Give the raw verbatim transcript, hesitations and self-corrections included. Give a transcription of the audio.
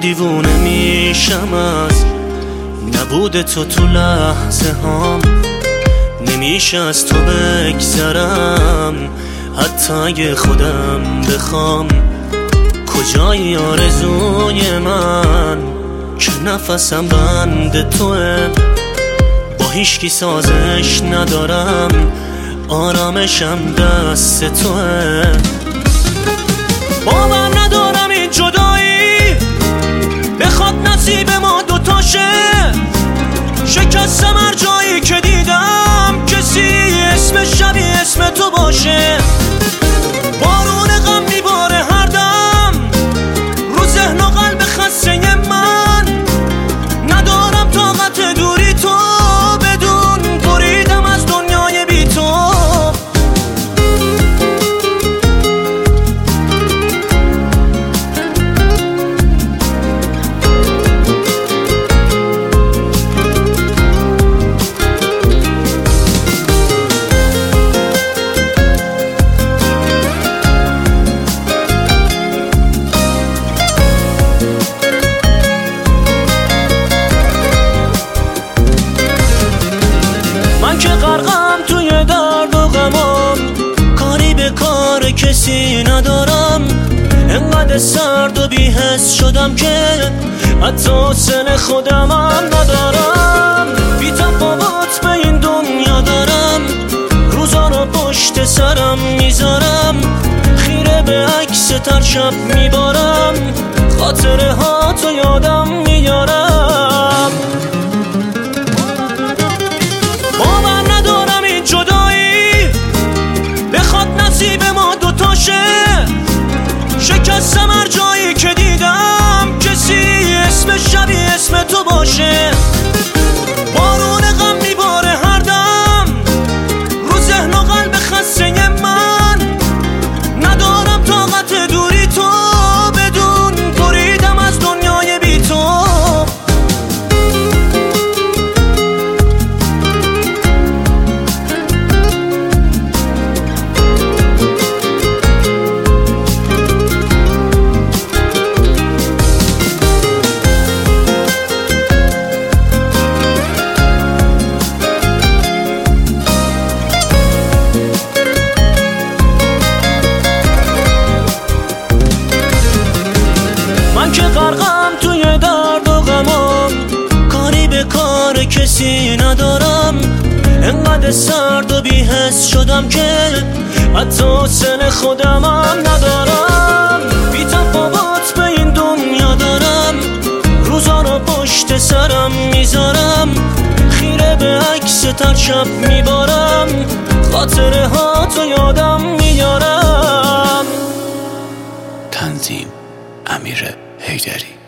دیوونه میشم از نبود تو تو لحظه هام. نمیشه از تو بگذرم حتی اگه خودم بخوام. کجای آرزوی من که نفسم بند توه، با هیچکی سازش ندارم، آرامشم دست توه. باور ندارم این جدایی بخواد نصیب ما دوتاشه. شکستم هر جایی که دیدم کسی اسم شبیه اسم تو باشه. بارون غم میباره هر دم رو ذهن و قلب خسته من. ندارم طاقت دوری تو بدون بریدم از دنیای بی تو. که غرقم توی درد و غمام، کاری به کار کسی ندارم. انقدر سرد و بی‌حس شدم که حتی حوصله خودم هم ندارم. بی تفاوت به این دنیا دارم، روزا رو پشت سرم میذارم. خیره به عکس تر شب میبارم، خاطره ها تو یادم میارم. باور ندارم این جدایی بخواد نصیب ما دوتاشه. شکستم هر جایی که دیدم کسی اسم شبیه اسم تو باشه. بارون غم میباره هر دم رو ذهن و قلب خسته من. ندارم طاقت دوری تو بدون بریدم از دنیای بی تو. من که غرقم توی درد و غمام، کاری به کار کسی ندارم. انقدر سرد و بی‌حس شدم که حتی حوصله خودم هم ندارم. بی تفاوت به این دنیا دارم، روزا رو پشت سرم میذارم. خیره به عکس تر شب میبارم، خاطره ها تو یادم میارم. تنظیم امیر حیدری.